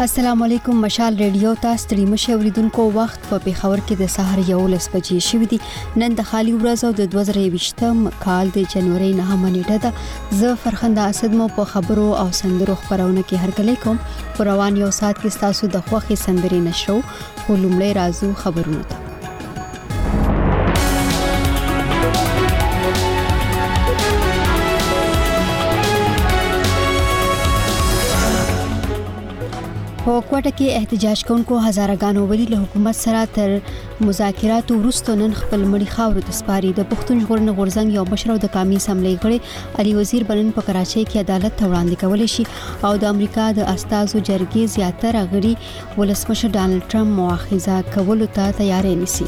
السلام علیکم. مشال ریډیو ته ستړي مشه اوریدونکو وخت په پیښور کې د سحر 11 بجې شوې دي. نن د خالي ورځ او د 2020م کال د جنوري 9 نیټه ده. زه فرخنده اسد مو په خبرو او سندرو خبرونه کې هرکلی کوم. پر روان یو سات کې تاسو د خوخي سندري نشرو خو لومړی راځو خبرونه ته. په کوټه کې احتجاج کوونکو هزارګانو ولی له حکومت سره تر مذاکراتو وروسته نن خپل مړي خاورو ته سپاري. د پښتون ژغورنې غورځنګ یو مشر او د قومي اسمبلی غړي علي وزیر بنن په کراچۍ کې عدالت ته وړاندې کول شي او د امریکا د استازو جرګې زیاتره غړي ولسمشر ډانلډ ټرمپ مؤاخذه کولو ته تیاری نیسي.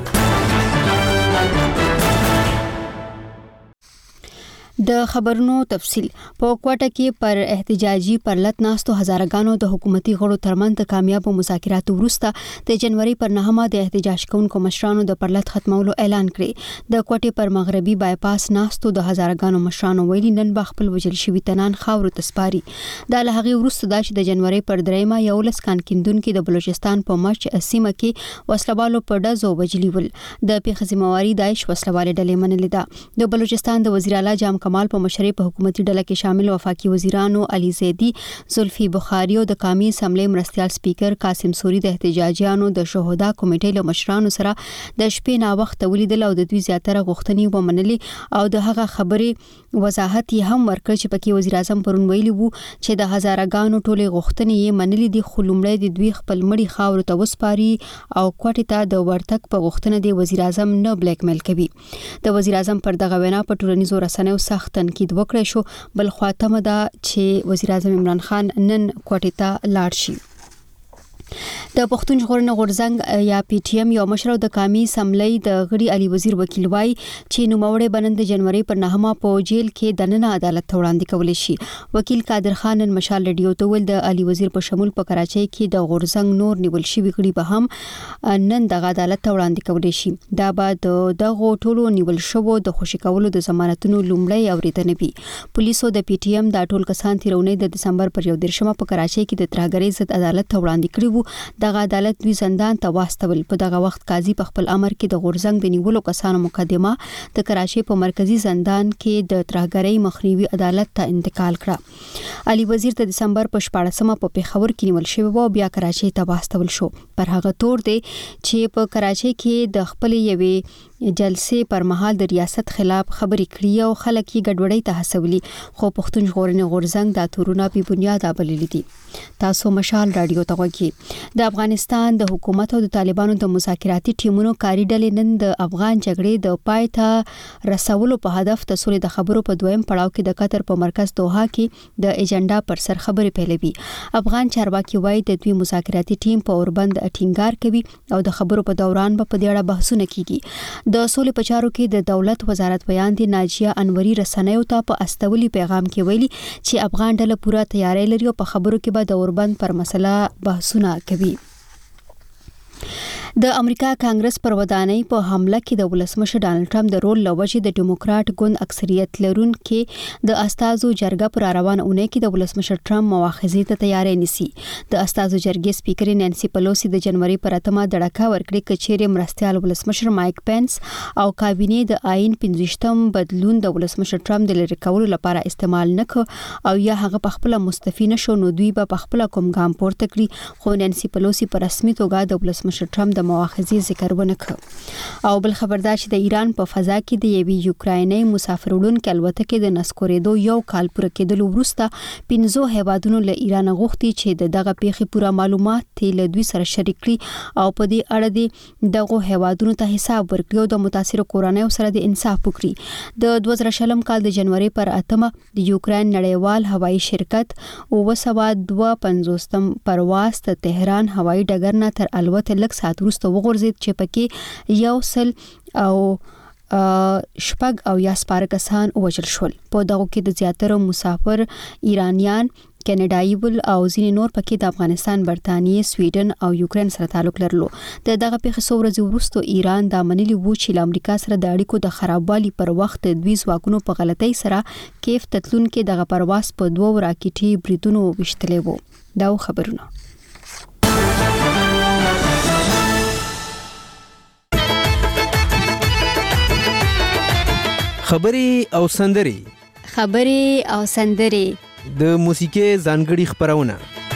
د خبرونو تفصیل. په کوټه کې پر احتجاجي پرلط ناستو هزارګانو د حکومتي غړو ترمنځ د کامیابو مذاکراتو وروسته د جنوري پر 9مه د احتجاج کوونکو مشرانو د پرلط ختمولو اعلان کړی. د کوټې پر مغربي بایپاس ناستو د هزارګانو مشرانو ویلي نن به خپل وجل شوی تنان خاورو ته سپاري. د لهغه وروسته د جنوري پر 3مه یو لس کان کیندونکو د بلوچستان په مرچ سیمه کې وسلوالو په ډزو وجلی ول. د پیښې ذمہواری داعش وسلواله ډلې منلې ده. د بلوچستان د وزیر اعلی جام کمال په مشرۍ په حکومتي ډله کې شامل وفاقي وزیرانو علي زیدی، زلفي بخاری او د قومي اسمبلی مرستيال سپیکر قاسم سوري د احتجاجیانو د شهدا کمیټې له مشرانو سره د شپې نا وخت ولیدل او د دوی زیاتره غوښتنې ومنلې او د هغه خبرې وضاحت یې هم ورکړ چې پکې وزیر اعظم پرون ویلي وو چې د هزارګانو ټولې غوښتنې یې منلې دي خو لومړی د دوی خپل مړي خاورو ته وسپاري او کوټې ته د ورتګ په غوښتنه د وزیر اعظم نه بلیک میل کوي. د وزیر اعظم پر دغه وینا په ټولنیزو رسنیو سخت تنقید وکړی شو. بل خواته ده چې وزیر اعظم عمران خان نن کوټې ته لاړ شي. د پښتون ژغورنې غورځنګ یا پی ټی ایم یو مشر د قومي اسمبلی د غړي علي وزیر وکیل وای چې نوموړی بنند جنوري پر 9مه په جیل کې د نن عدالت ته وړاندې کول شي. وکیل قادر خان نن مشال ریډیو ته ول د علي وزیر په شمول په کراچۍ کې د غورځنګ نور نیول شوی غړي به هم نن د عدالت ته وړاندې کول شي. دا به دغه ټولو نیول شوو د خوشی کولو د ضمانتونو لومړی اوریدنه وي. پولیسو د پی ټی ایم د ټول کسان تیرونې د دسمبر پر 11مه په کراچۍ کې د ترهګرۍ ضد عدالت ته وړاندې کړي. دغه عدالت دوی زندان ته واستول. په دغه وخت قاضي په خپل امر کې د غورځنګ د نیولو کسانو مقدمه د کراچۍ په مرکزی زندان کې د ترهګرۍ مخنیوي عدالت ته انتقال کړه. علي وزیر د دسمبر په 14مه په پیښور کې نیول شوی او بیا کراچۍ ته واستول شو. پر هغه تور دی چې په کراچۍ کې د خپل یوې جلسې پر مهال د ریاست خلاف خبرې کړې او خلک یې ګډوډۍ ته هڅولي خو پښتون ژغورنې غورځنګ د تورونه په بنیاد بللي دي. تاسو مشال رادیو ته وګورئ. د افغانستان د حکومت او د طالبانو د مذاکراتي ټیمونو کاری ډلې نن د افغان جګړې د پای ته رسولو په هدف د سولې د خبرو په دویم پړاو کې د قطر په مرکز دوحه کې د ایجنډا پر سر خبرې پیلوي. افغان چارواکي وایي د دوی مذاکراتي ټیم په اوربند ټینګار کوي او د خبرو په دوران په دې اړه بحثونه کیږي. د سولې په چارو کې د دولت وزارت بیان دی ناجیه انوري رسنیو ته په استولي پیغام کې ویلي چې افغان ډله پوره تیاری لري او په خبرو کې به د اوربند پر مسله بحثونه کوي. د امریکا کانګرس پر ودانۍ په حمله کې د ولسمشر ډانلډ ټرمپ د رول لوجې د ډیموکرات ګوند اکثریت لرونکي د استازو جرګه پر روان اونۍ کې د ولسمشر ټرمپ مؤاخذې ته تیاری نیسي. د استازو جرګې سپیکر نانسي پلوسی د جنوري پر 8مه دړکه ورکړي کچېرې مرستيال ولسمشر مایک پینس او کابینې د آئین 15م بدلون د ولسمشر ټرمپ د لری کولو لپاره استعمال نکړ او یا هغه په خپل مستفی نشو نو دوی به په خپل کوم ګام پورته کړي خو نانسي پلوسی په رسمي توګه د ولسمشر ټرمپ د مؤاخذې ذکر ونکړ. او بل خبردار چې د ایران په فضا کې د یوې یوکرایني مسافر وړونکو الوتکې د نسکورېدو یو کال پوره کېدلو وروسته 15 هیوادونو له ایران غوښتي چې دغه پیښې پوره معلومات له دوی سره شریک کړي او په دې اړه دغه هیوادونو ته حساب ورکړي او د متاثر کورنیو سره د انصاف وکړي. د 2020 کال د جنوري پر 8مه د یوکرين نړیوال هوایي شرکت 952 پرواز ته تهران هوایي ډګر نه تر الوت لږ ساعت وروسته وغورځید چې پکې یو سل او شپږ او یا سپاره کسان وژل شول. په دغه کې د زیاتره مسافر ایرانیان کینیډایي ول او ځینې نور پکې د افغانستان، برتانیې، سویډن او یوکرين سره تعلق لرلو. دغه پیښه څو ورځې وروسته ایران د منلي وو چې امریکا سره د اړیکو د خرابوالي پر وخت دوی ځواکونو په غلطۍ سره کیف تتلون کې دغه پرواز په 2 راکټي بریدونو وشتلې وو. دا خبرونه خبرې او سندرې د موسیقي ځانګړي خبرونه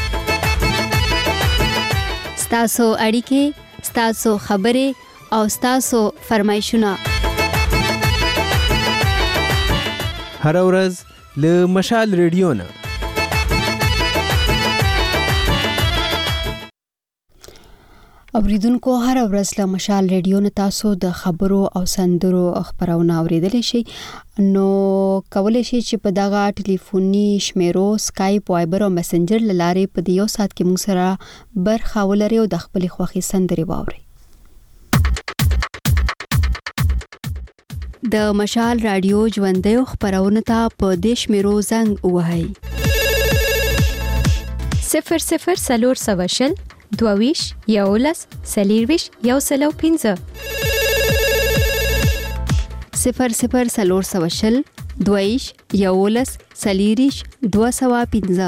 ستاسو اړیکې، ستاسو خبرې او ستاسو فرمایشونه هر ورځ له مشال ریډیو نه. اوریدونکو هر ورځ له مشال ریډیو نه تاسو د خبرو او سندرو خبرونه اوریدلی شئ. نو کولای شئ چې په دغه ټلیفوني شمیرو سکایپ، وایبر او میسنجر لاره په یو ساعت کې موږ سره برخه ولرئ او د خپل خوښي سندرې واورئ. د مشال رادیو ژوندۍ خبرونه ته په دې شمیرو زنګ ووهئ: 00 22 11 40 105 00 22 11 40 205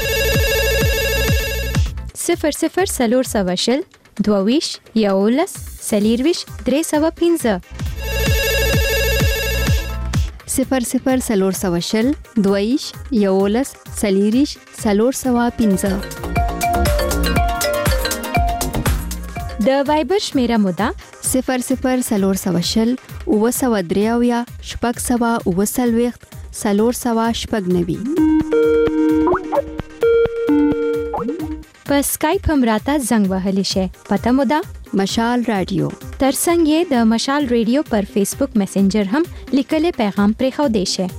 00 22 11 40 305 00 22 11 40 305. د وایبر شمیره مودا 00 403 499 په سکایپ هم راته زنګ وهلی شي. پته مودا مشال رادیو. ترڅنګ د مشال رادیو پر فیسبوک میسنجر هم لیکلي پیغام پرې خو دی شي.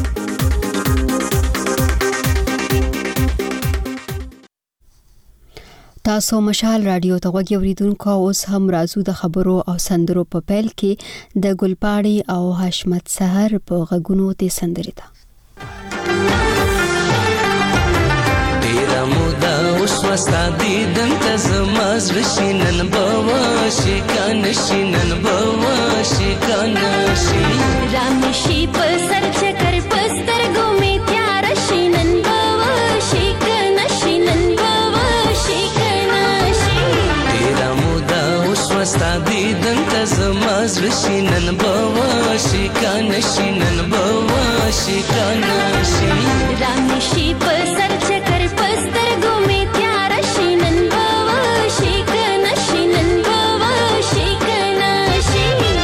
تاسو مشال رادیو ته غوږی اوریدونکو. اوس هم راځو د خبرو او سندرو په پیل کې د ګلپاړي او حشمت سحر په غږونو ته سندرې ده. ډیره موده اوس وستا دیدن ته زما زړه شي، نن به وشي کنه شي، نن به وشي کنه شي، رامشي په سر چکر په سترګو می تیار شي، نن به وشي کنه شي، نن به وشي کنه شي. ډیره موده اوس وستا دیدن ته زما زړه شي، نن به وشي کنه شي، نن به وشي کنه شي، رامشي په سر چکر په سترګو می تیار شي، نن به وشي کنه شي، نن به وشي کنه شي.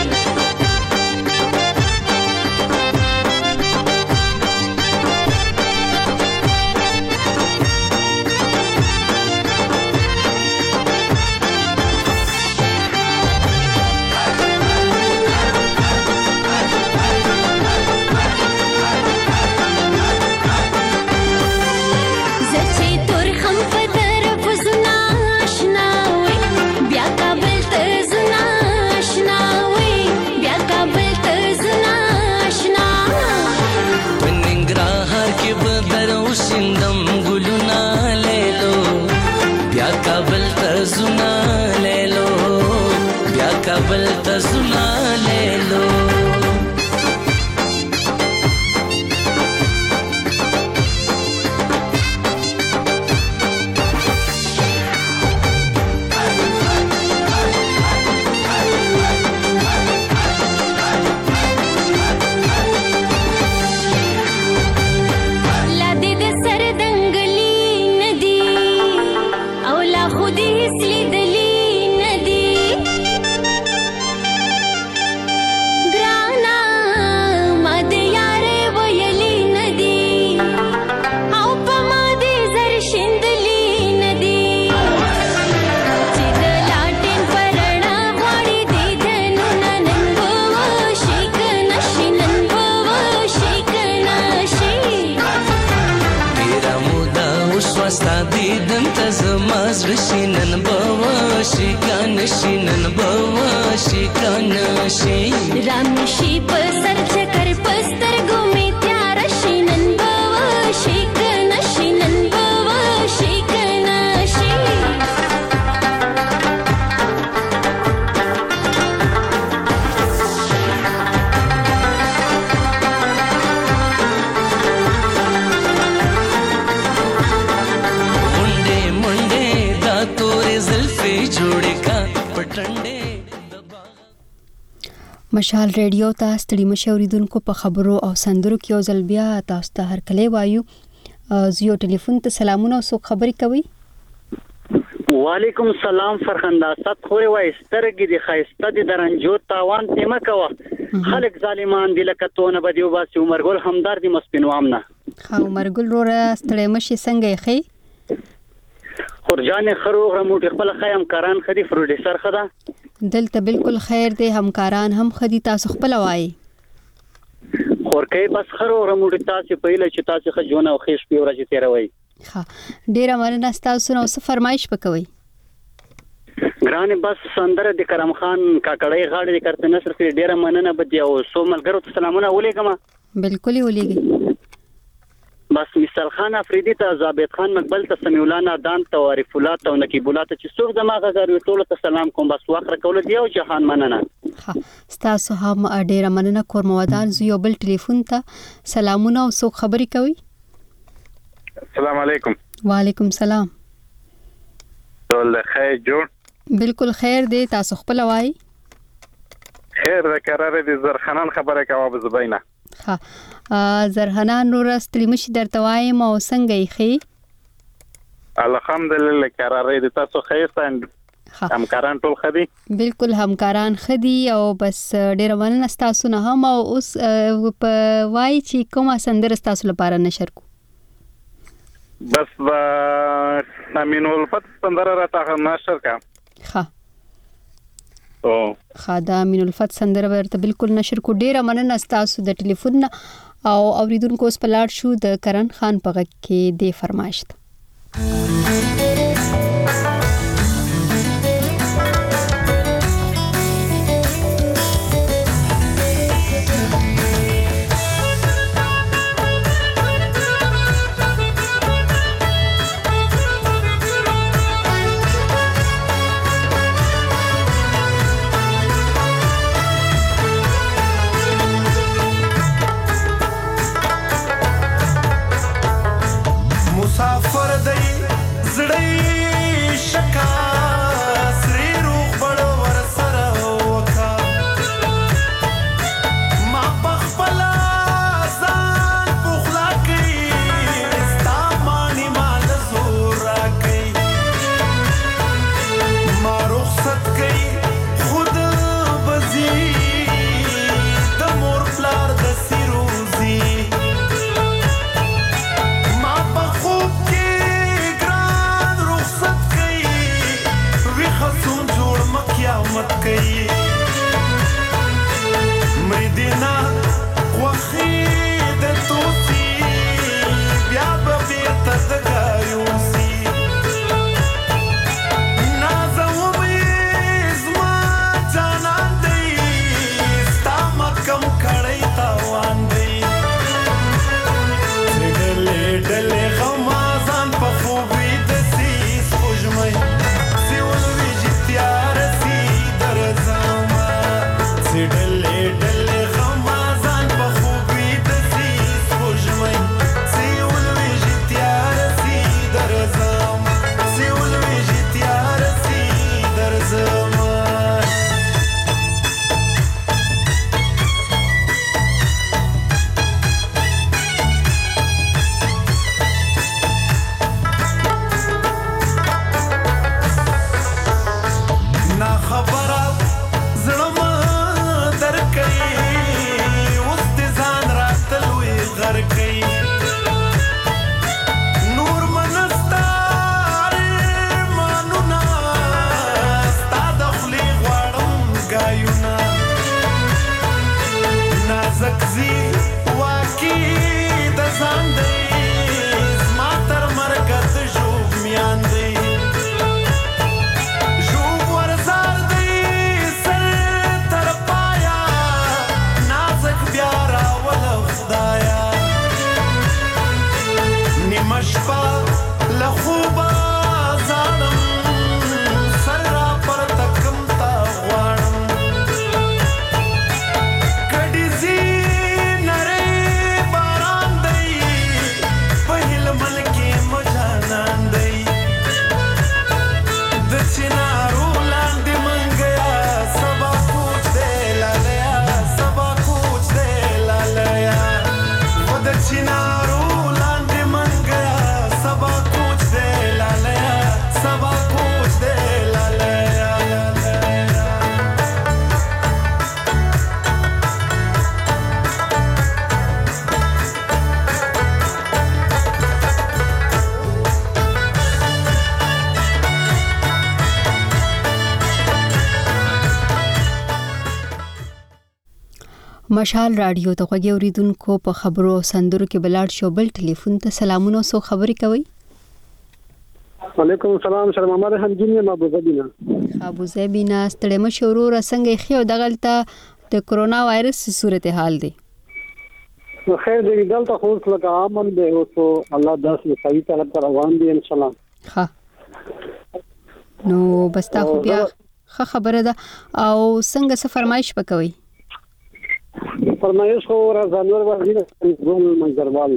کابل ته زنا لیلو رامشي په سر چکر په سترګو می تیار شي، نن به وشي کنه شي، نن به وشي کنه شي. منډه منډه دا تورې زلفې جوړې کا پټنډې. مشال ریډیو ته ستړي مشه اوریدونکو په خبرو او سندرو کې یو ځل بیا تاسو ته هر کله وایو زیو ټلیفون ته سلامونه او څوک خبرې کوي وعلیکم السلام فرخنده ست خوري وای سترګې د خایسته د درنجو تاوان تیمه کوه خلک ظالمان دي لکه تونه بدیو باسي عمرګل همدار دي مسپینوام نه ها عمرګل رو ستړي مشه څنګه خي خورجان خروغ رموټ خپل خیم کاران خدي پروډوسر خدا دلته بالکل خیر دی همکاران هم خدي تاسو خپل وای خورکې بس خروغ رموټ تاسو پهله چې تاسو خجونه او خېش په ورځ تیروي ها ډیر مننه تاسو نو څه فرمایش وکوي ګران بس سندره د کرم خان کاکړی غاړي د کرت نصر په ډیر مننه بده او سو ملګرو ته سلامونه ولېګم بالکل ولېګي بس مثال خان افریدی ته ثابت خان مقبل ته سمیع الله نادان ته عارف الله ته نقیب الله ته چې څوک دماغه غوړي ټول ته سلام کوم بس واخره کول دی او جهان مننه ها تاسو هم ډیر مننه کورمودان زیو بل ټلیفون ته سلامونه او څوک خبرې کوي السلام علیکم وعلیکم السلام ټول خیر جوړ بالکل خیر دی تاسو خپل وای خیر قرار دي زرخنان خبره کوي بزبینه ها زرحنان نور استلمشي درته وایم او څنګه یې خي الحمدلله قرار دي تاسو خیرستان همکاران ټول خدي بالکل همکاران خدي او بس ډیر مننه تاسو نه هم او اوس په وای چې کومه سندره تاسو لپاره نشر کو بس امین الفت سندره راته نشر کا ها او خدا امین الفت سندره ورته بالکل نشر کو ډیر مننه تاسو د ټلیفون او اوریدونکو اوس پلاټ شو د کرن خان په غږ کې د فرمایش مشال رادیو ته غوږی اوریدونکو په خبرو سندرو کې بلاړ شو بل ټلیفون ته سلامونه سو خبري کوي. وعلیکم السلام سره محمد حمدین ابو زبینا ستړي مشورو رسنګ خيو دغلطه د کرونا وایرس صورتحال دی. خیر دې دلته خو لکه امن دی او الله داس صحیح طرف ته روان دي ان شاء الله. ها نو بس تا خو بیا خبره ده او څنګه څه فرمایش وکوي؟ فرمایش خو راځنور ورغی ګول منځروال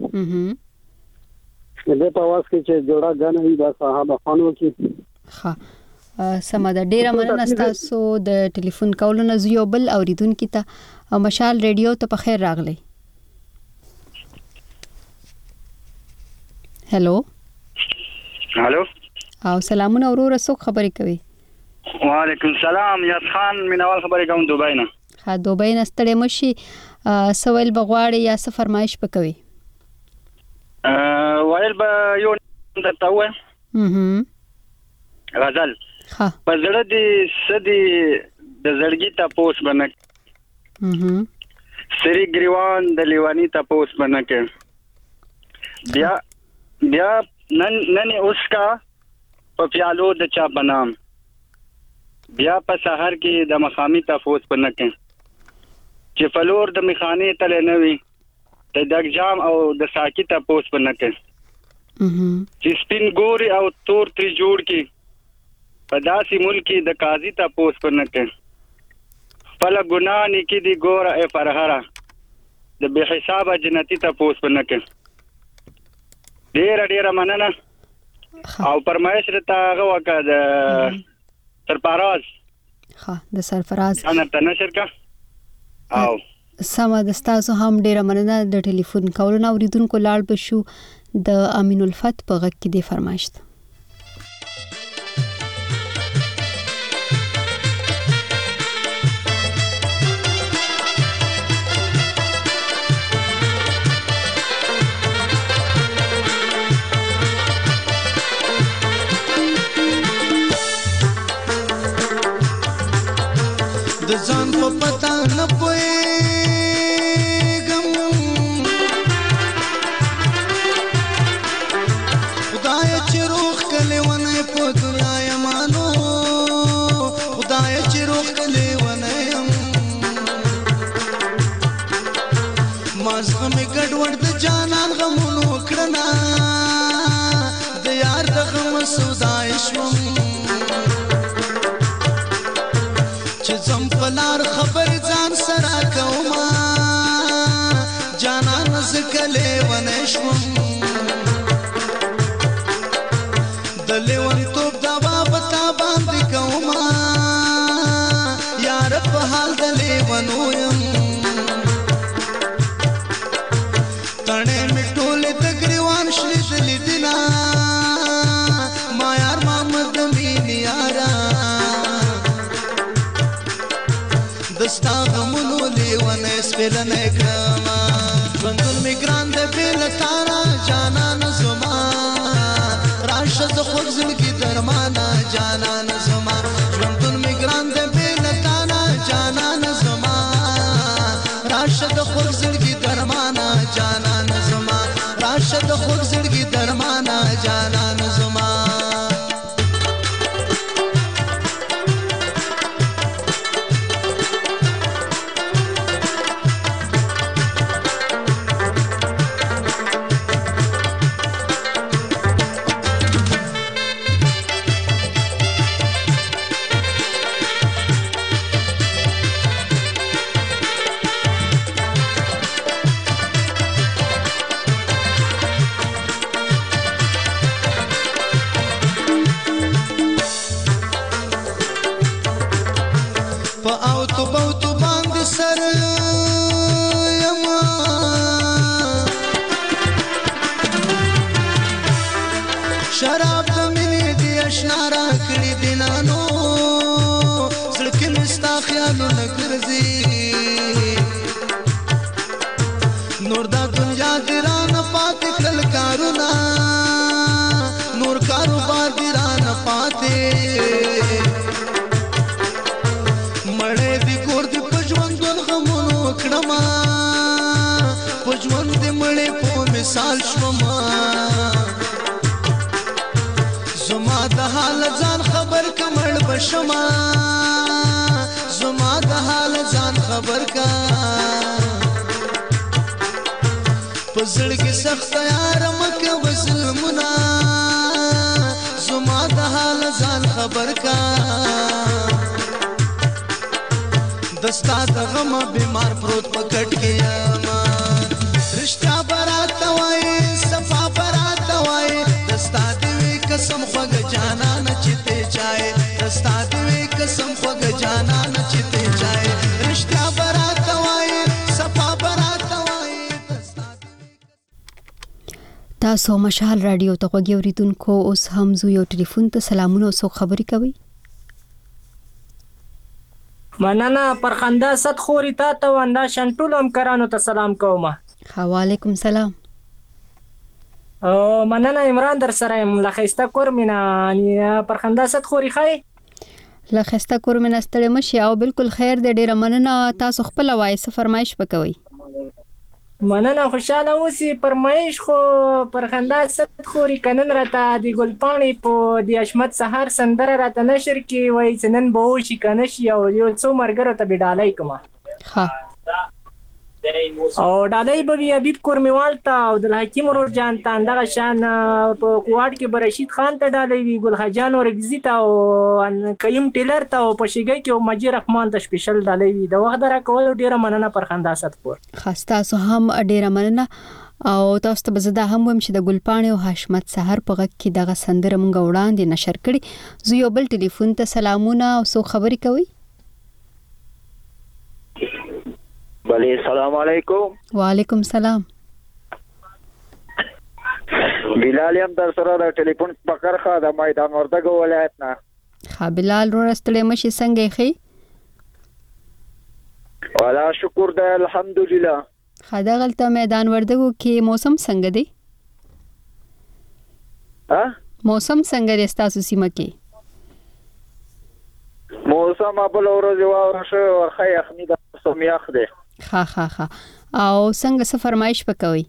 دې په واس کې چې جوړه غنه وي دا صاحب خانو کې. ها سماده ډیره مننه تاسو د ټلیفون کولو نه یو بل اوریدونکو ته مشال ریډیو ته په خیر راغلی. هالو او سلامونه اورور څوک خبرې کوي؟ وعلیکم السلام یاد خان مینوال خبرې کوم دوبۍ نه. ها دوبۍ نه ستړي مشي سوال بغواړي یا څه فرمایش پکوي؟ وایل به یو درته وایم غزل په زړه دې سدي د زړګي تاسو باندې سری ګریوان د لیوانی تاسو باندې بیا نن اوس کا په پیالو د چا بنام بیا په سحر کې د مخامي تاسو باندې چې فلور د میخانه تل نه وي د دګ جام او د ساکي تاسو باندې چې سپین ګوري او تور تری جوړ کی په داسې ملکی د قاضي تاسو باندې خپل ګناه نکي دی ګوره ای فرهره د به حساب جنتی تاسو باندې ډیر مننه او پرمایش رته هغه وکړه د سرفراز د سرفراز انا تنشر کا او سما د تاسو هم ډیر مننه د ټلیفون کولو نو اوریدونکو لاړ بشو د امین الفت په غږ کې د فرمایش. د ځان په پتا نه پوهېږم خدای چې روح کلی ونه په دنیا یمانو خدای چې روح کلی ونه یم ما زغمې ګډوډ د جانان غمونو کړنه د یار د غم سودای شوم لار خبر ځان سره کوما جانا نزکلې ونشم د لیوان توپ دا بابتا باندې کوما یار په حال د لیوانو يم تڼې میټولې د ګریوان شلې دلې دنا ما یار محمد مين یارا دستا غمونو لیوانه سپیلنه کما ژوندون میګران د بیل تارا جانان زما راشه د خوږ زړګي درمانا جانان زما ژوندون میګران د بیل تارا جانان زما راشه د خوږ زړګي درمانا جانان زما راشه د خوږ زړګي درمانا جانان زما شراب د مینې دی اشنا را کړی دینانو زړه مستا خیالونه ګرځي نور دا دنیا درانه پاتې کړل کارونه نور کاروبار درانه پاتې مړې دی کور دی په ژوندون غمونو وکړما پجوند مړې په مثال شوما زما د حال ځان خبر کمړ بشما زما د حال ځان خبر کا پزړ کې سخت یار مکه وسلمنا زما د حال ځان خبر کا دستا د غم بیمار پروت پکټ کې یما رشتہ برات وای صفا برات وای دستا دې قسم خوګ جانا نچته چای دستا دې قسم خوګ جانا نچته چای رشتہ برات وای صفا برات وای تاسو مشال رادیو ته غوږی اوریدونکو اوس هم زو یو ټلیفون ته سلامونه او خبري کوي مننه پر خندا ست خوري تا ته وندا شنټول هم کرانو ته سلام کوم وعلیکم سلام مننه عمران در سره لخيسته کورمینا پر خندا ست خوري خای لخيسته کورمینا ستړي مشي او بالکل خیر دې ډیره مننه تاسو خپل وای څه فرمایش وکوي مننه خوشاله اوسې پرمایش خو پر خندا ست خوري کنن راته دی ګلپاڼي په دی اشمت سحر سندره راته نشر کې وای سنن به شي کنه شي او یو څو مرګره ته بډالای کما ها او ډالای به بیا بیب کورمیوال ته او د حکیم ورور جان ته اندغه شان په کوواډ کې برشید خان ته ډالای وی ګل خجان او رگزی ته او کیم ټیلر ته او پشیګی کې او مجید رحمان ته سپیشل ډالای وی د وخت را کول ډیره مننه پر خندا ست پور خاصه سو هم ډیره مننه او تاسو ته بزدا هم وم چې د ګلپاڼي او حشمت سحر په غږ کې دغه سندره مونږ وړاندې نشر کړي زه یو بل ټلیفون ته سلامونه او سو خبري کوي بله السلام علیکم وعلیکم سلام بلال یم در سره د ټلیفون پکړ خا د میدان وردګ ولایت نه ها بلال ورستلې مشي څنګه خي والا شکر د الحمدلله خدا غلطه میدان وردګو کې موسم څنګه دی موسم څنګه دی تاسو سیمه کې موسم ابل ورځ ورشه ورخه یخنی د سمیاخ دی ها او څنګه څه فرمایش وکوي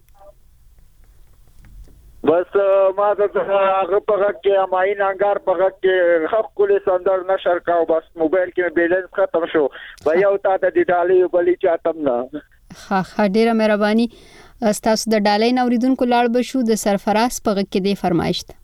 بس ما د هغه په غږ کې اماین انګار په غږ کې حق کولې سندر نشر کاو بس موبایل کې بیلنس ختم شو بیا او تا د ډالۍ بلی چاتم نه ها ډیره مهرباني تاسو د ډالۍ نوریدونکو لاړ بشو د سرفراز په غږ کې دی فرمایش ته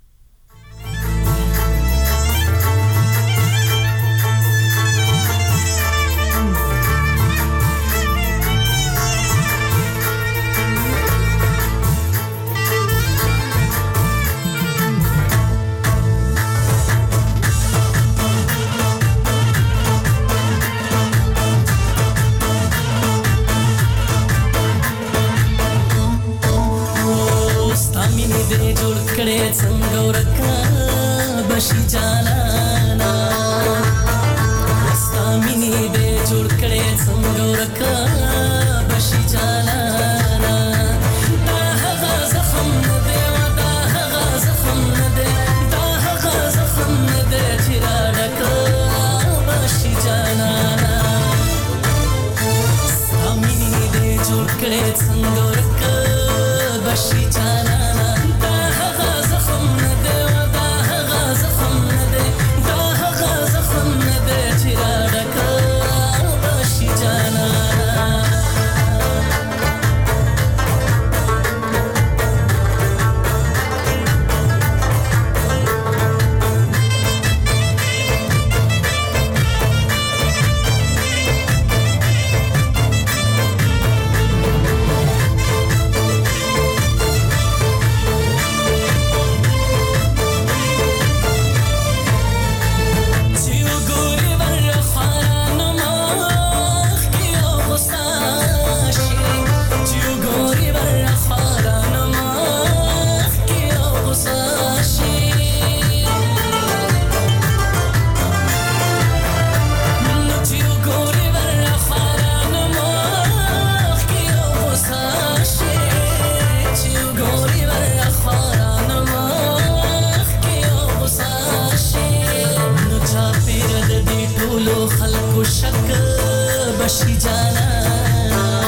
څنګه ورکا بشي جانانا رستا مینې دې جوړ کړې څنګه ورکا بشي جانانا دا هغه زخم نه دی دا هغه زخم نه دی دا هغه زخم نه دی چې راډکا بشي جانانا رستا مینې دې جوړ کړې څنګه ورکا بشي جانانا خلکو شک بشي جانا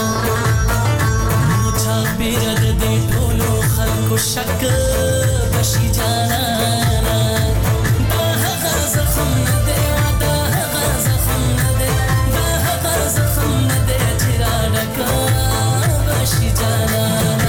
شک بشي جانانا دا هغه زخم نه دی دا هغه زخم نه دی دا هغه زخم نه دی چې را ډکا بشي جانانا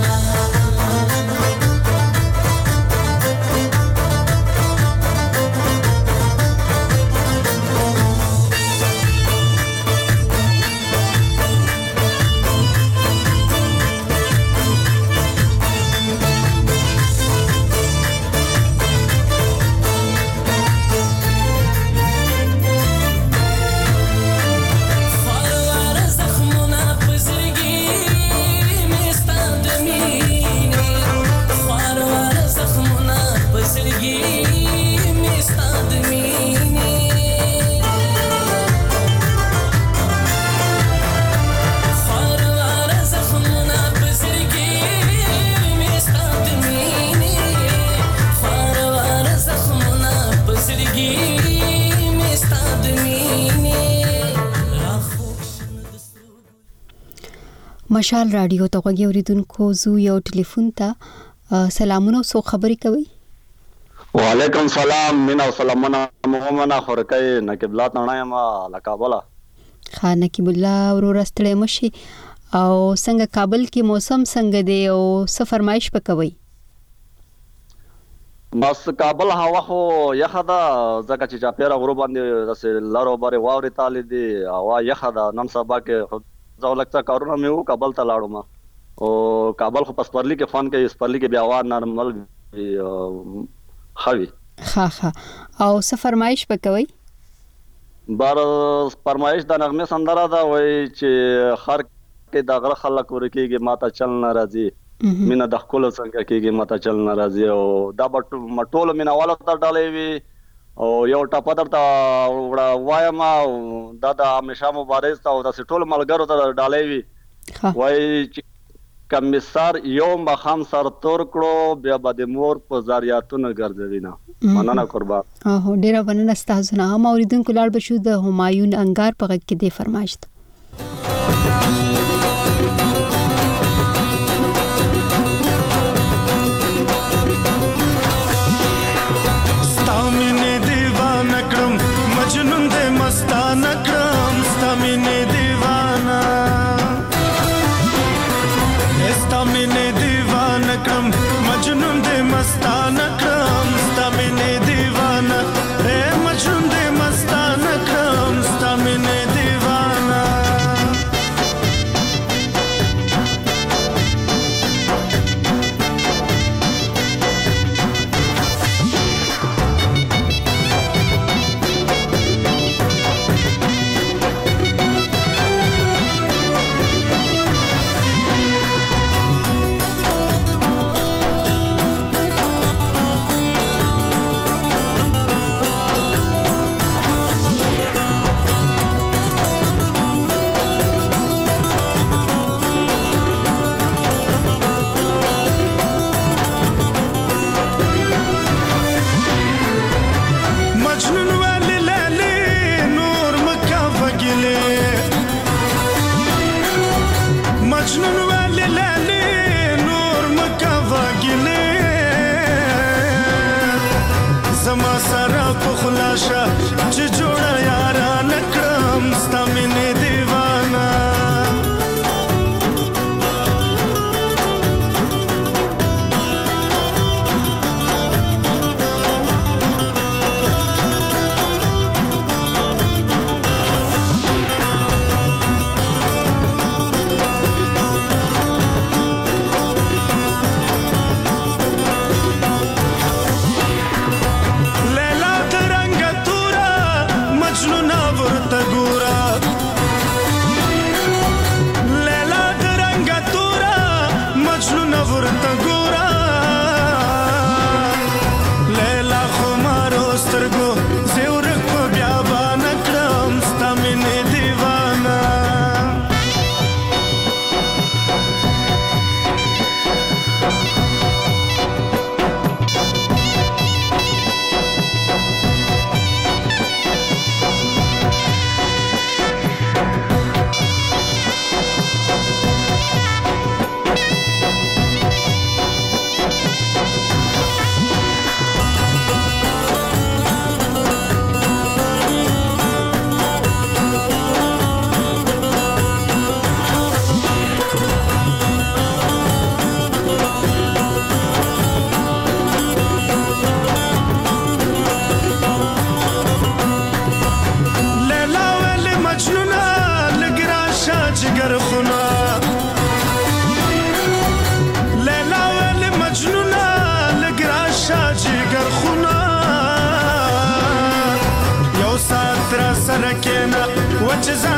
مشال رادیو ته غوږی اوریدونکو زو یو ټلیفون ته سلامونه سو خبري کوي وعلیکم سلام مینا سلامونه مومنه خورکای نکبلات نه ما لکابلا خان نکیب الله ورور استړی مشي او څنګه کابل کې موسم څنګه دی او څه فرمایش پکوي بس کابل هوا خو یخه ده ځکه چې چاپیره غرو باندې داسې لارو بارې واورې تالې دي هوا یخه ده نن سبا کې زه لکه کارونه مې وو کابل ته لاړم او کابل خو پسپرلی کې فون کې سپرلی کې بیا وار نارمل خوي ها او څه فرمایش پکوي بار فرمایش د نغمه سندره دا وای چې خر کې د غره خلک ورکیږي ماته چل ناراضي مینا د خپل څنګه کېږي ماته چل ناراضي او دا مټول مینا والا تر ډالې وی او یو ټاپه درته وایم دا د همیشه مبارز ته او د ټول ملګرو ته ډالې وی وای چې کمیسار یوم به خام سر تور کړو بیا به د مور په زاریاتونه ګرځوي نه مننه قربان هو ډیره مننه تاسو نه هم اوریدونکو لاړ بشو د همایون انګار په غږ کې دی فرمایش مجنون دے مستانہ کرم ستامنے دیوانہ ستامنے دیوانہ کرم مجنون دے مستانہ کرم ستامنے دیوانہ اے مجنون دے مستانہ کرم ستامنے دیوانہ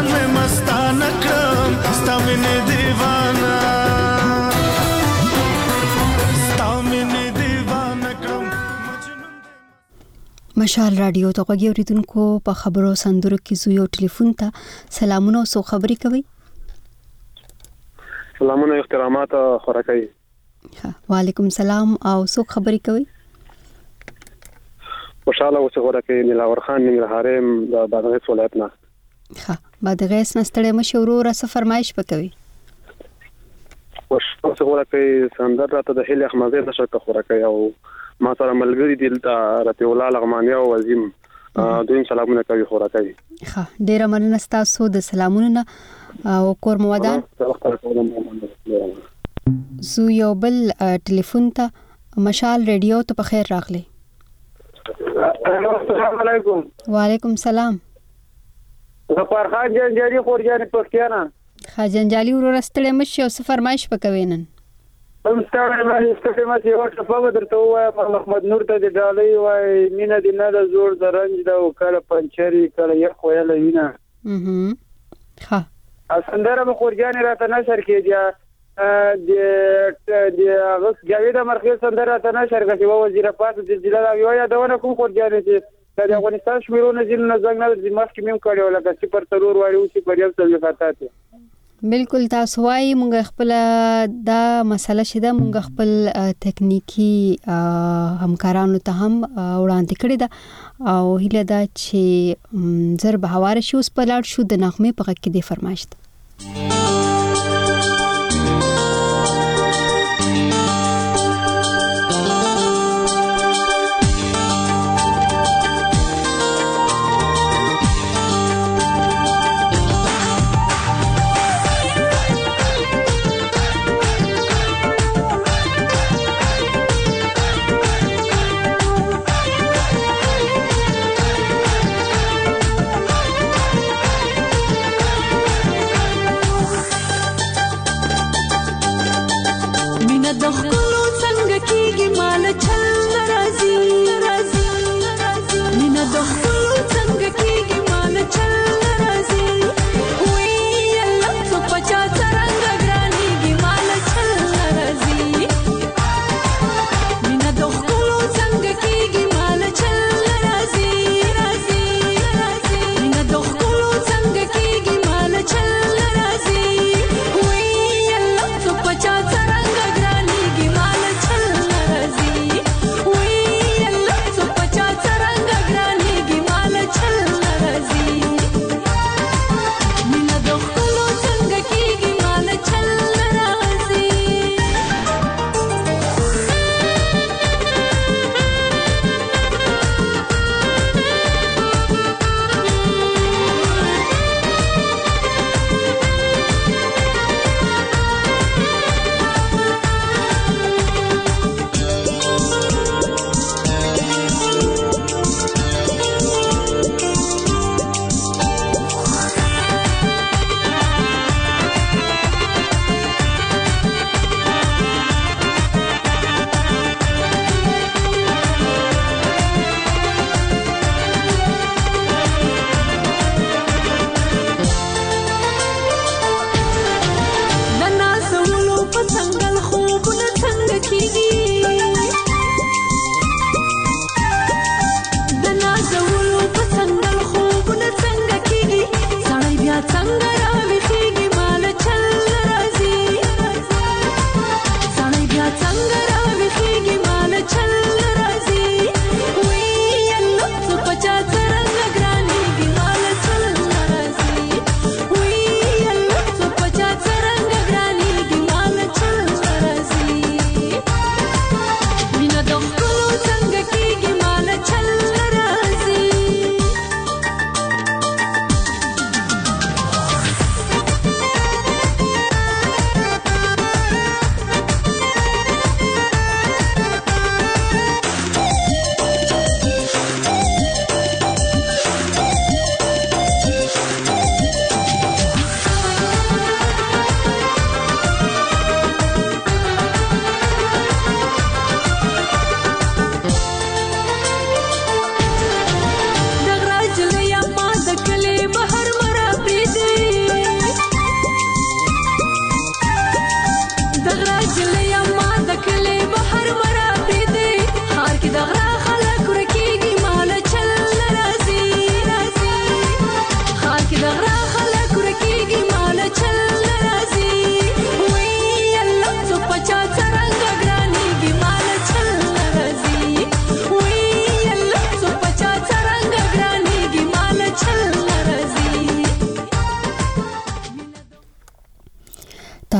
ځان مې مستانه کړم ستا مینې دیوانه ستا مینې دیوانه کړم. مشال رادیو ته غوږی اوریدونکو په خبرو سندرو کې زو یو ټلیفون ته سلامونه او سو خبري کوي. سلامونه احترامات خورکای. وعلیکم سلام او سو خبري کوي. خوشاله اوسه خورکای نیلاور خان ننګرهارم د بادغیس ولایت نه. ها بادغیس نستړی مشورو را څه فرمایش وکوي. اوسه خورکای سندر راته د هیله احمدزه د شرکت خورکای او ما سره ملګری دلته رته الله لغمانیا او عظیم دویم سلامونه کوي خورکای. ها ډیر مننه تاسو د سلامونه او کور مودان زو یو بل ټلیفون ته مشال رادیو ته په خیر راغلی. السلام علیکم. وعلیکم سلام. غفار خان جنجالي خورجان پښتیانا. خاجنجالي ورور استړی مشه او څه فرمایش وکوي نن. هم ستاره باندې ستړي ما یو څه په درته وای محمد نور ته د ډالۍ وای مینه د نه د زور د رنج د وکړه پنچري کړه یو ویل وینا. ها اسندره مخ خورجان راته نشر کېږي د غس جاوید مرخیل سندره راته نشر کړي و وزیر پات د ضلع یو یادونه کوم خورجان چې د افغانستان شمیرونه ځینې څنګه د مخکې مم کړي ولکه چې پر ترور وایي او چې پر یو څه وکړاته. بالکل تاسو وايي مونږ خپل دا مسله شیده مونږ خپل تکنیکی همکارانو ته هم وړاندې کړی دا او هیله دا چې زر به هوار شي اوس په لاړ شو د نغمه په غږ کې دی فرمایشت.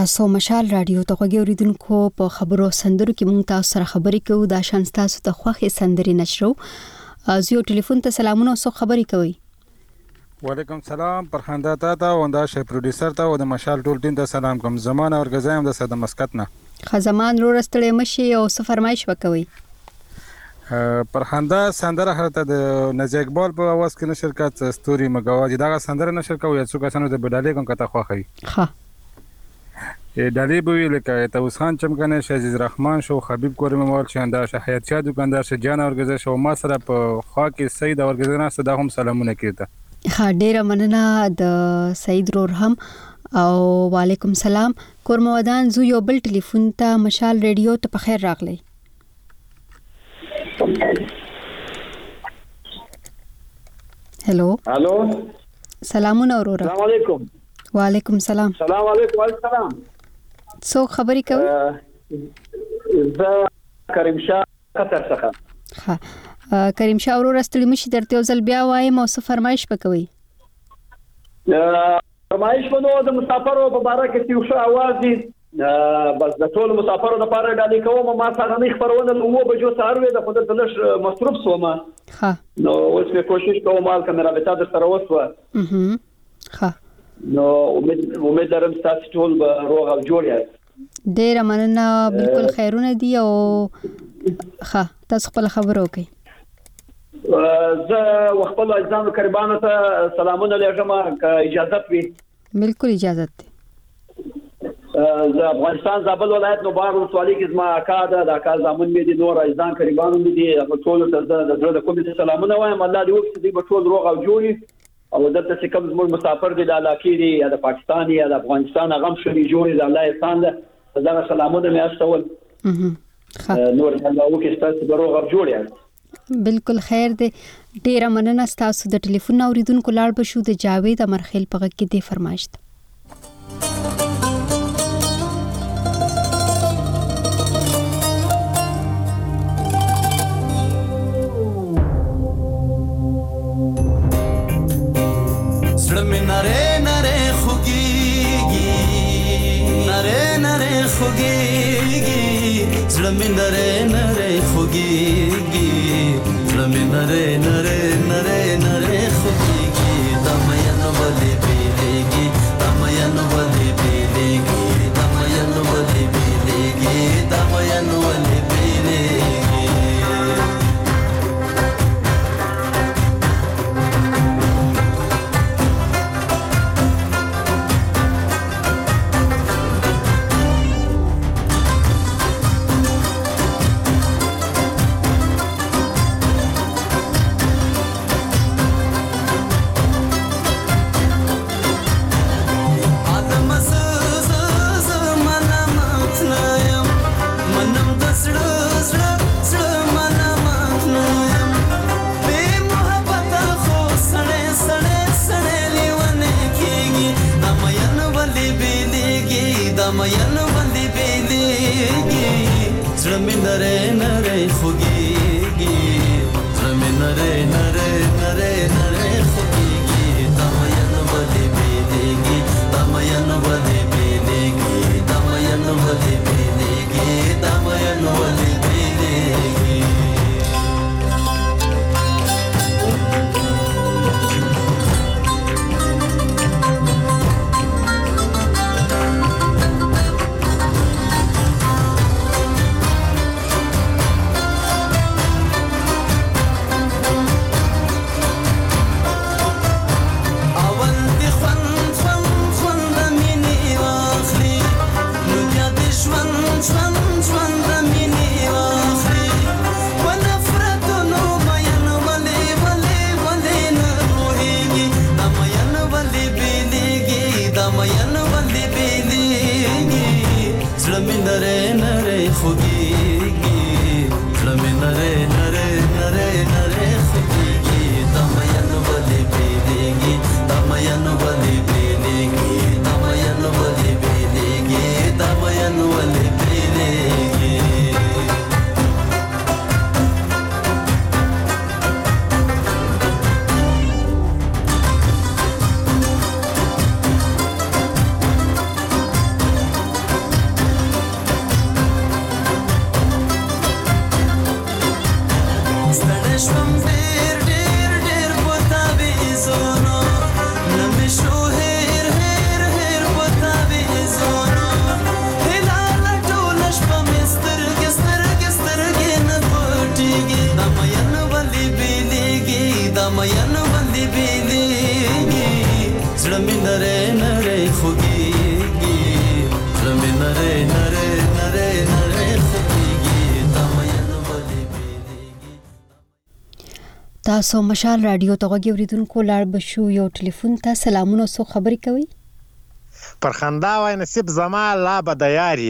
تاسو مشال رادیو ته غوږی اوریدونکو په خبرو سندرو کې مونږ تاسو سره خبرې کوو دا شان تاسو ته خوښه سندري نشرو زیو ټلیفون ته سلامونه سو خبرې کوي. وعلیکم سلام پرخنده تا او دا شی پروډوسر ته او د مشال ټول ټیم ته سلام کوم. زمان اور غزایم د صد مسقط نه خزمان رو رستړې مشي او څه فرمایش وکوي. پرخنده سندره هرته د نجیب اقبال په आवाज کې نشر کړه ستوري مګواجی دا سندره نشر کوي یا څوک اسانه د بدالې کوم کته خوخی. ها دالی بوی لکه توس خان چمکنه شهزاد رحمان شو حبیب کورم مول چنده شهیت شاه دکاندار شه جان اورګزه شو ما سره په خوا کې سید اورګزه نه صدا هم سلامونه کیته. ها ډیره مننه د سید رور هم او وعلیکم سلام کورمودان زو یو بل ټلیفون ته مشال ریډیو ته په خیر راغلی. هلو سلامونه اورورا. السلام علیکم. وعلیکم سلام. السلام علیکم. وعلیکم سلام. څو خبرې کوي؟ زه کریم شاه قطر څخه. ها کریم شاه اورور استړي مشي درته ځل بیا وایم او څه فرمایش وکوي. فرمایش ونه د مسافرو په باره کې یو ښه आवाज دی بس د ټول مسافرو لپاره ډالې کوم ما سره نه خبرونه نو بجو ساروي د خپل تلش مصروف سوما. ها نو اوس په کوشش کوم مال کمره به تاسو سره وسوه. ها نو امید لرم تاسو ټول به روغ او جوړ یاست. ډیر مننه بالکل خیرونه دی او ها تاسو خپل خبرو کوي. زه خپل اعزام قربانو ته سلامونه لېږم که اجازه وي. بالکل اجازه ده. زه افغانستان زابل ولایت نو بار ولسوالۍ کې زما اکا ده د اکا زامن مې دي نور اعزام قربانو مې دي هغه ټول ته د زړه د کومې سلامونه وایم الله دې وکړي دوی به ټول روغ او جوړ او دلته چې کوم زموږ مسافر دي د علاقې دي یا د پاکستان یا د افغانستان هغه هم شري جوړ دي الله احسان ده دا سلامونه مې استول. نور الله وکړي تاسو به روغ او جوړ یاست. بالکل خیر دی ډیره مننه تاسو د ټلیفون اوریدونکو لاړ بشو د جاوید امرخیل په غږ کې دی فرمایش. زړه نره نره خوږیږي نره نره خوږیږي زړه نره نره خوږیږي زړه نره نره نره نره خوږیږي د مین ولې بیلېږي د مین ولې بیلېږي د مین ولې بیلېږي د مین ولې بیلېږي. تاسو مشال رادیو ته غوږی اوریدونکو لاړ بشو یو ټلیفون ته سلامونه سو خبري کوي پر خندا وای نصیب زما لا بدیاری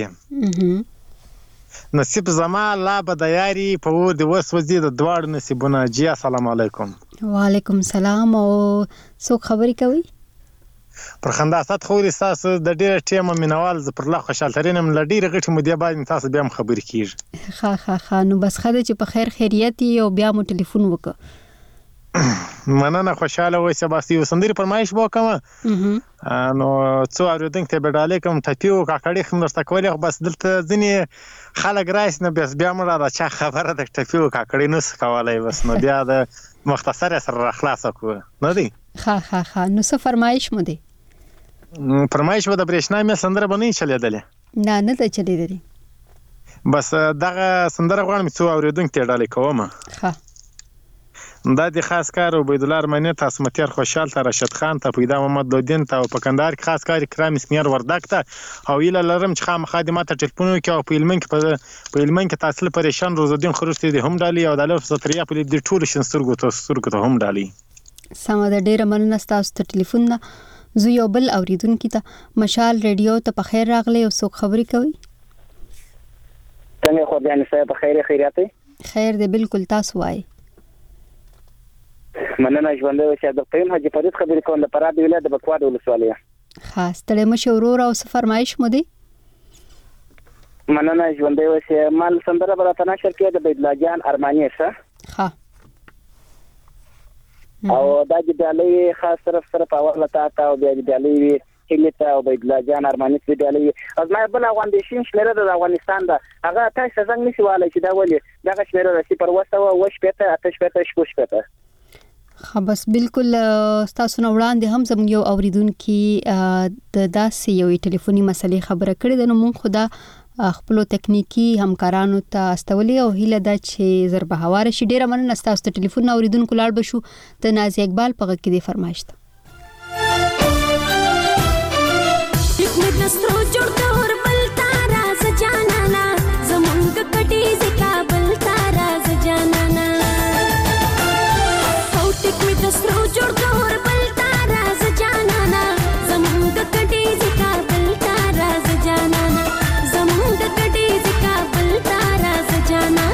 نصیب زما لا بدیاری په ور دی وس وزي د دواړو نصیبونه جی السلام علیکم وعلیکم السلام او سو خبري کوي پر خندا سات خو تاسو د ډېر ټیم مینوال ز پر لا خوشاله ترینم لډیر غټ مو دی باندې تاسو بیا خبري کیږي ها نو بس خدای چې په خیر خیریت او بیا مو ټلیفون وکړه مننه خوشاله وسه باسي وسندري پرمایش وکم نو څو اوریدونکو ته بداله کوم ټپیو کاکړی خم درته کولې بس دلته ځنی خلک راځي نه بس بیا مړه دا چا خبره د ټپیو کاکړی نس کولای بس نو بیا د مختصر سره خلاص کو نه دی ها نو څه فرمایش مو دی فرمایش و د برېښنا مې سندره باندې چلیدلې نه ته چلیدلې بس دغه سندره غواړم څو اوریدونکو ته ډالې کوم دا د خاص کار عبید الله ارمنی تاسو متیر خوشحال ته رشید خان ته پیدا محمد لودین ته په کندهار کې خاص کار کرام اسمیر وردک ته او ایله لرم چې خام خدمات ټلیفون کې او په علمن کې تاسو پریشان روزدین خروج دي هم ډالي او د لوف ستریا په دې ټول شنسترګو ته هم ډالي سم د ډیره مننه تاسو ته ټلیفون نه زه یو بل اوریدونکو ته مشال ریډیو ته په خیر راغلی او څوک خبري کوي څنګه خو ځان سره په خیریت خیر دی بالکل تاسو وای مننه ژوندۍ اوسه د قیم حاجی فرید خبرې کوم د فراد ولایت د بکواد ولسوالۍ خاص تړې مشورور او فرمایش مو دی مننه ژوندۍ اوسه مال سندره برته نشر کې د عبید الله جان ارمانی سره ها او دا د ډالۍ خاص طرف سره په اول لته او د ډالۍ کلیته او عبید الله جان ارمانی د ډالۍ از ما بل افغانستان شمیره د افغانستان دا هغه تاسو څنګه نشي والي چې دا ولې دغه شمیره راشي پر وسته او شپته اتش پته شپوش پته بس بالکل تاسو نو وړاندې هم زموږ یو اوریدونکو د داسې یو ټلیفوني مسلې خبره کړې ده نو مونږ خدا خپل تکنیکی همکارانو ته استولې او هیله ده چې ضربه هواره شي ډیره مننه تاسو ته ټلیفون اوریدونکو لاړ بشو د نازي اقبال په کې د فرمایش ته دسترو جوړ کور بل تارا سجانا زمونږ کټي زکابل تارا سجانا دسترو جوړ کور بل تارا سجانا زمونږ کټي زکابل تارا سجانا زمونږ کټي زکابل تارا سجانا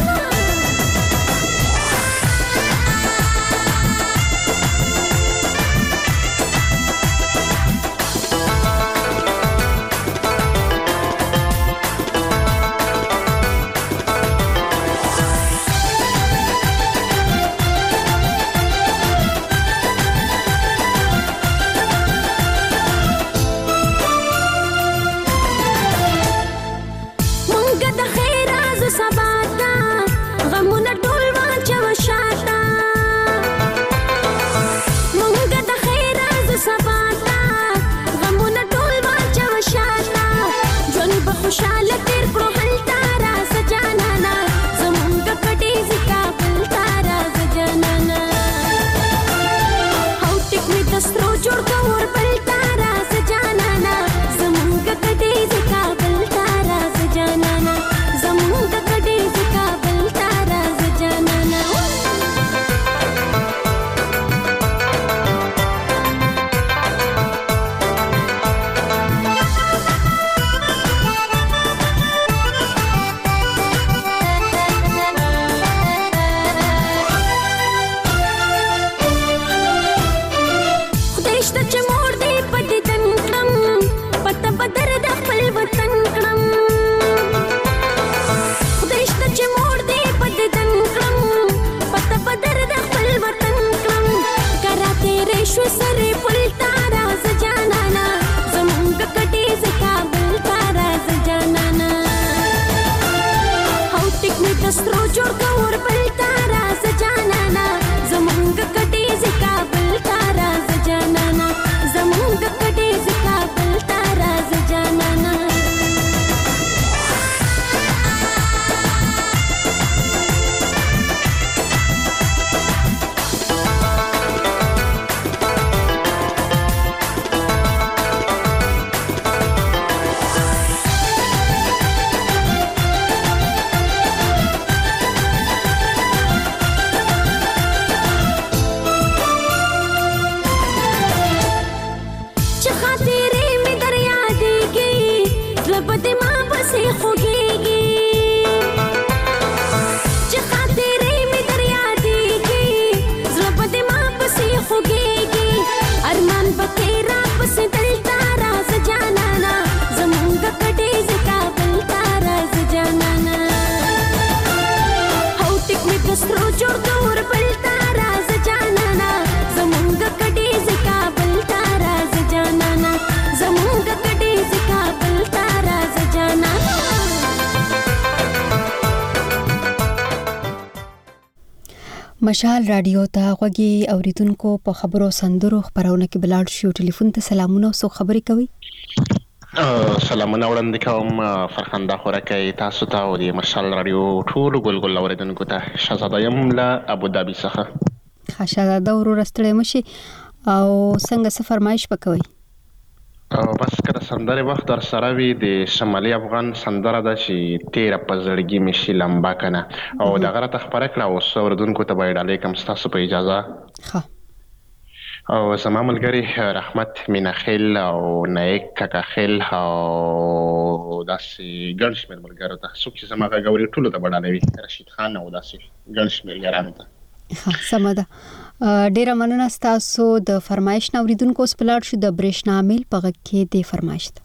مشال رادیو ته غوږی اوریدونکو په خبرو سندرو خبرونه کې بلاړ شو. ټلیفون ته سلامونه او سو خبرې کوي. سلامونه وړاندې کوم فرخنده خورکې تاسو ته او د مشال رادیو ټول ګلګل اوریدونکو ته شهزاده یم له ابوظبي څخه. شهزاده ورو رستړې مشي او څنګه څه فرمایش وکوي؟ بس کله سندره وخت در سره وي د شمالي افغان سندره ده چې تیره په زړګي مې شي لمبا کنه او دغه راته خبره کړه او اوریدونکو ته به یې ډالۍ کړم ستاسو په اجازه. او زما ملګري رحمت میناخیل او نایک کاکاخیل او داسې ګڼ شمېر ملګرو ته څوک چې زما غږ اوري ټولو ته به ډالۍ وي، رشید خان او داسې ګڼ شمېر یارانو ته. سمه ده. ډیره مننه ستاسو د فرمایش نه. اوریدونکو اوس پلاړ شو د برېښنا میل په غږ کې د فرمایش ته.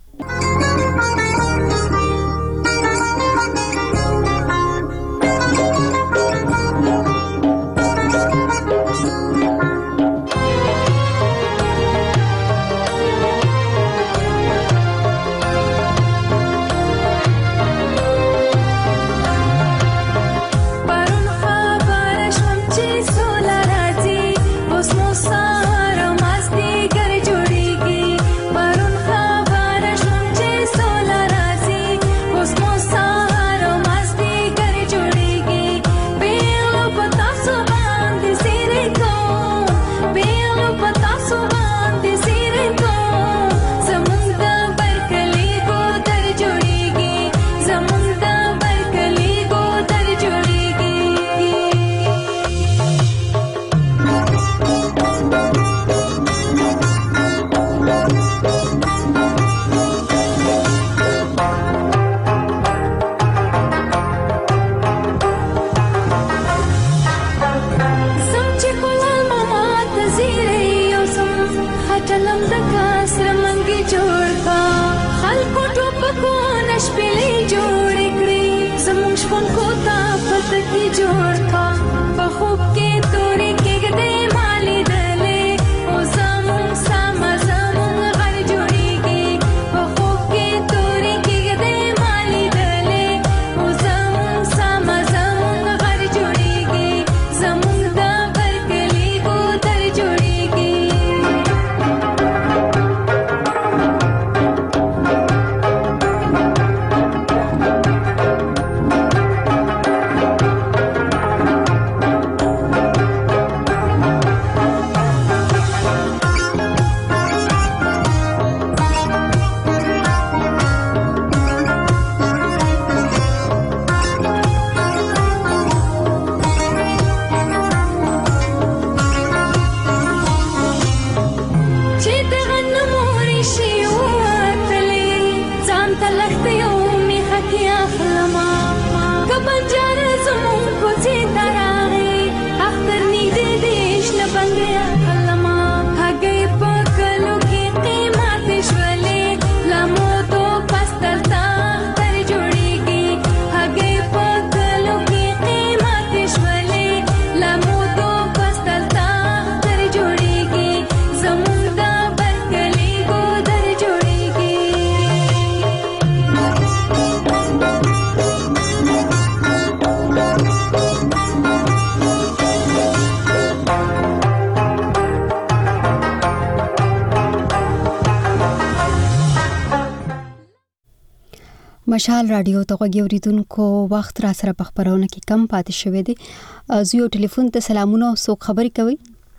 مشال رادیو ته غوږی اوریدونکو وخت را سره په خبرونه کې کم پاتې شوی دی. زیو ټلیفون ته سلامونه او څوک خبرې کوي؟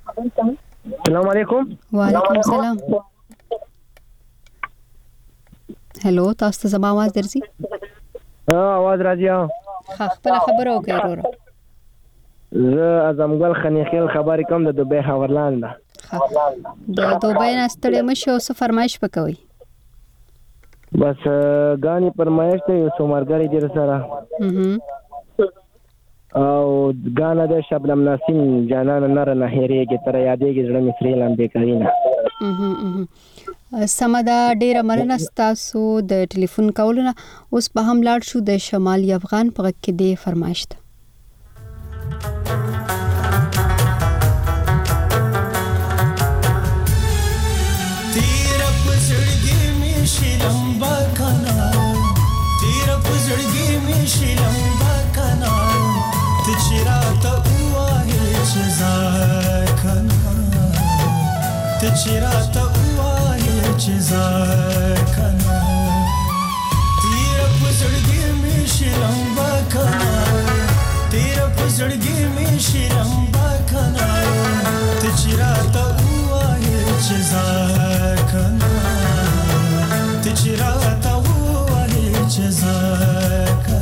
السلام علیکم. وعلیکم السلام. هلو تاسو ته زما आवाज درځي؟ आवाज راځي. خپل خبر او کوي. زه اعظمګل خنیخیل خبرې کوم د دوبۍ خبرلاند. د دوبۍ نه ستړي مشه او څه فرمایش وکوي؟ بس غاني فرمایش ته یو څومرګری دیر سره او غانا د شبنم نسیم جانان نر نه هېریږي تر یادېږي زړه مې سری لاندې کړینا. سمدا ډیره مننه تاسو د ټلیفون کولونه. اوس به هم لاړ شو د شمالي افغان په غږ کې د فرمایش ته. लंबा कनाल तेरा पुजड़गी में लंबा कनाल तिचरा तो हुआ है چې ځکنا ته چې راته وایې چې ځکنا تیر په زړګي مې شلمبا کنا تیر په زړګي مې شلمبا کنا ته چې راته وایې چې ځکنا ته چې راته وایې چې ځکنا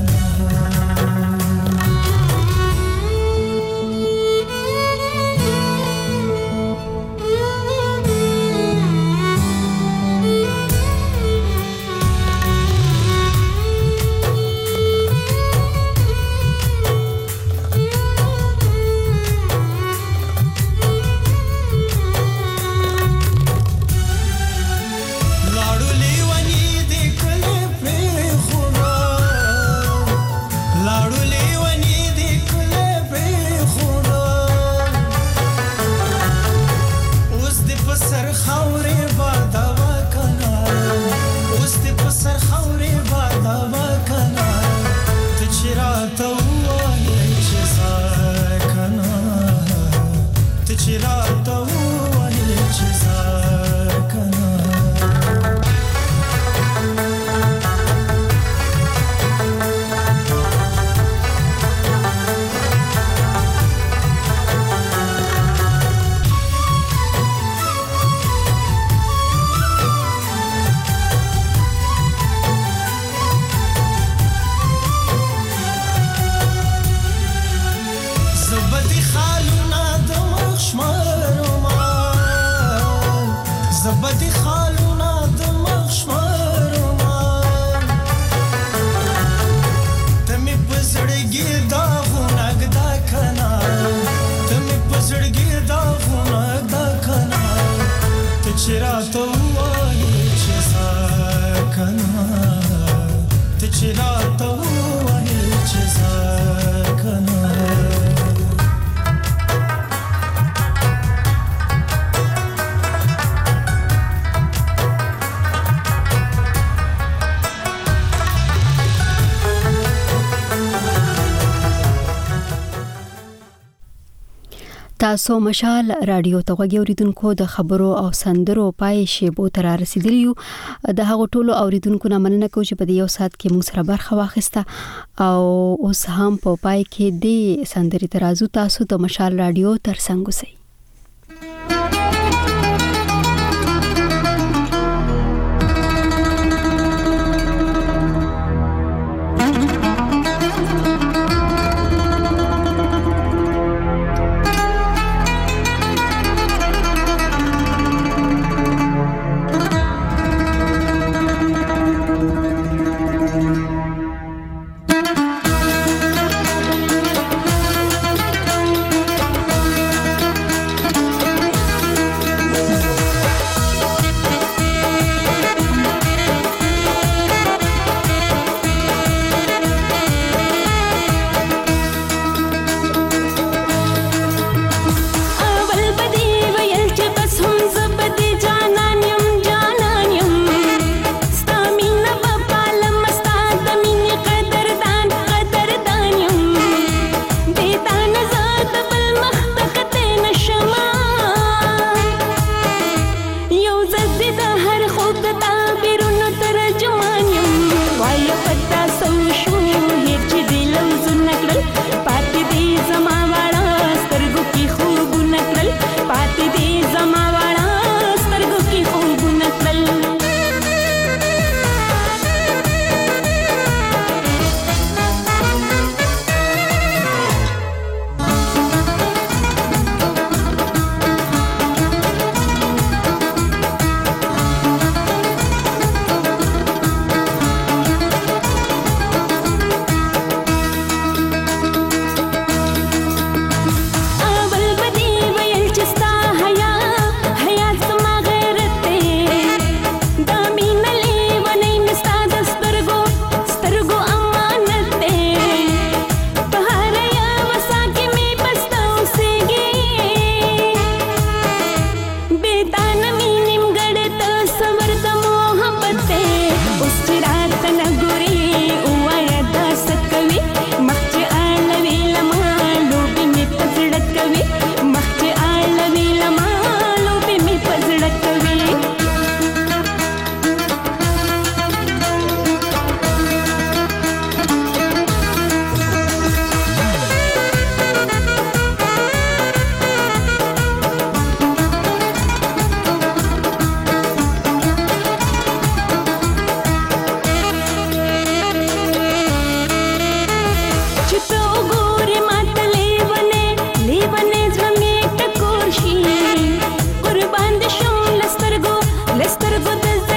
تاسو مشال رادیو ته غوږی اوریدونکو د خبرو او سندرو پای شیبو تر رسیدلیو د هغو ټولو اوریدونکو نه مننه کوم چې په یو سات کې موږ سره برخه واخیسته او اوس هم په پای کې د سندري ترازو تاسو د مشال رادیو تر څنګ اوسئ.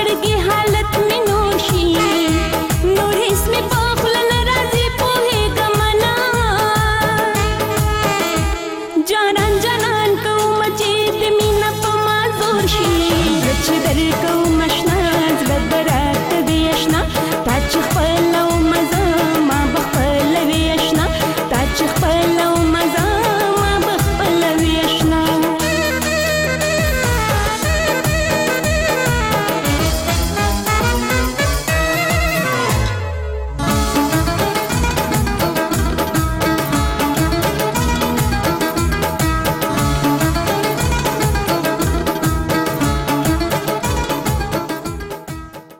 سترګې